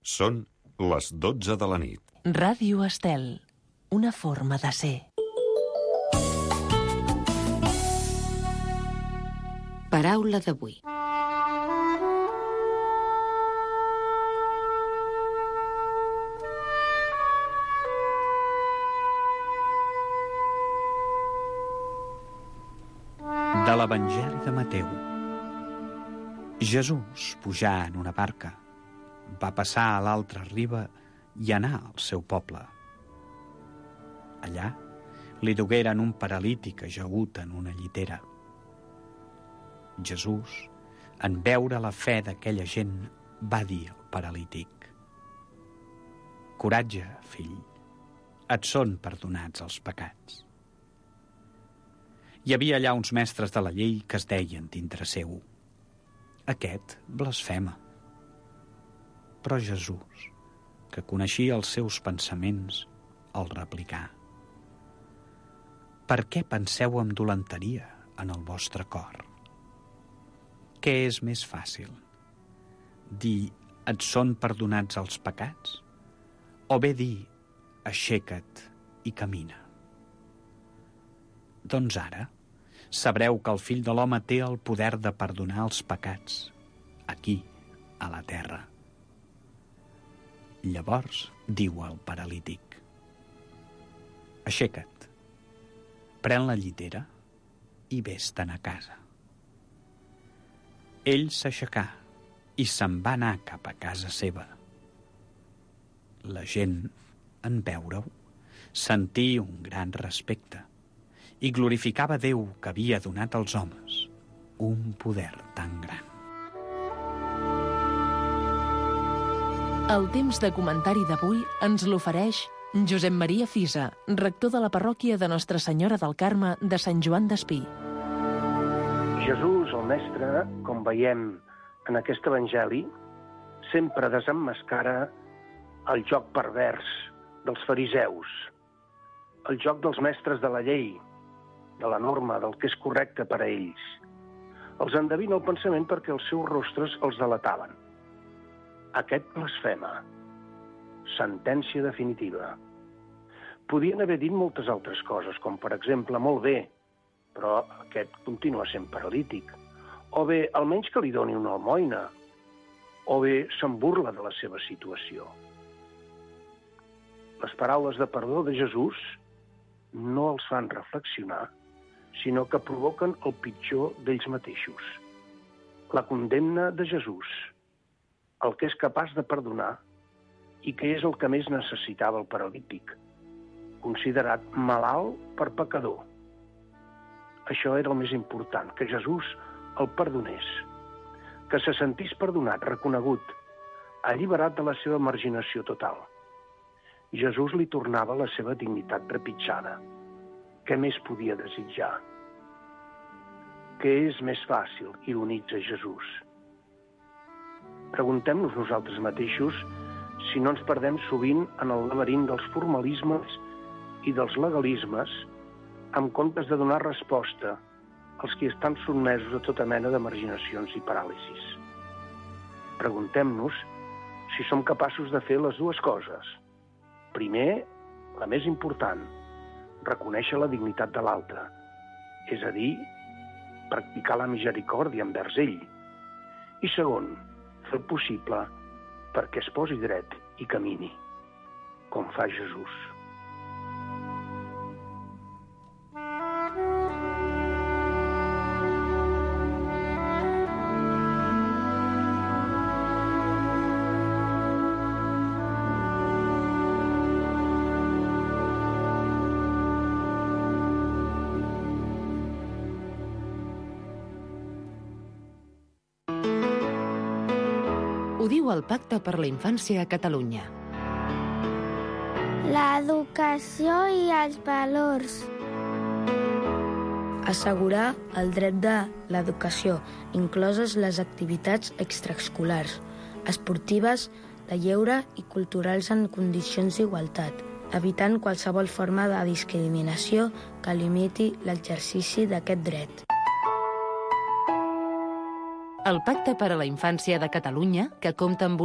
Són les 12 de la nit. Ràdio Estel, una forma de ser. Paraula d'avui. De l'Evangeli de Mateu. Jesús pujà en una barca, va passar a l'altra riba i anar al seu poble. Allà li dugueren un paralític ajagut en una llitera. Jesús, en veure la fe d'aquella gent, va dir al paralític: «Coratge, fill, et són perdonats els pecats». Hi havia allà uns mestres de la llei que es deien dintre seu: «Aquest blasfema». Però Jesús, que coneixia els seus pensaments, el replicà: «Per què penseu amb dolenteria en el vostre cor? Què és més fàcil? Dir et són perdonats els pecats? O bé dir aixeca't i camina? Doncs ara sabreu que el Fill de l'Home té el poder de perdonar els pecats, aquí, a la terra». Llavors diu al paralític: «Aixeca't, pren la llitera i vés-te'n a casa». Ell s'aixecà i se'n va anar cap a casa seva. La gent, en veure-ho, sentí un gran respecte i glorificava Déu que havia donat als homes un poder tan gran. El temps de comentari d'avui ens l'ofereix Josep Maria Fisa, rector de la parròquia de Nostra Senyora del Carme de Sant Joan d'Espí. Jesús, el mestre, com veiem en aquest evangeli, sempre desemmascara el joc pervers dels fariseus, el joc dels mestres de la llei, de la norma, del que és correcte per a ells. Els endevina el pensament perquè els seus rostres els delataven. Aquest blasfema. Sentència definitiva. Podien haver dit moltes altres coses, com per exemple, molt bé, però aquest continua sent paralític. O bé, almenys que li doni una almoina. O bé, se'n burla de la seva situació. Les paraules de perdó de Jesús no els fan reflexionar, sinó que provoquen el pitjor d'ells mateixos. La condemna de Jesús, el que és capaç de perdonar i que és el que més necessitava el paralític, considerat malalt per pecador. Això era el més important, que Jesús el perdonés, que se sentís perdonat, reconegut, alliberat de la seva marginació total. Jesús li tornava la seva dignitat trepitjada. Què més podia desitjar? Què és més fàcil, ironitza Jesús? Preguntem-nos nosaltres mateixos si no ens perdem sovint en el laberint dels formalismes i dels legalismes en comptes de donar resposta als qui estan sotmesos a tota mena de marginacions i paràlisis. Preguntem-nos si som capaços de fer les dues coses. Primer, la més important, reconèixer la dignitat de l'altre, és a dir, practicar la misericòrdia envers ell. I segon, fer el possible perquè es posi dret i camini, com fa Jesús. Ho diu el Pacte per la Infància a Catalunya. L'educació i els valors. Assegurar el dret de l'educació, incloses les activitats extraescolars, esportives, de lleure i culturals en condicions d'igualtat, evitant qualsevol forma de discriminació que limiti l'exercici d'aquest dret. El Pacte per a la Infància de Catalunya, que compta amb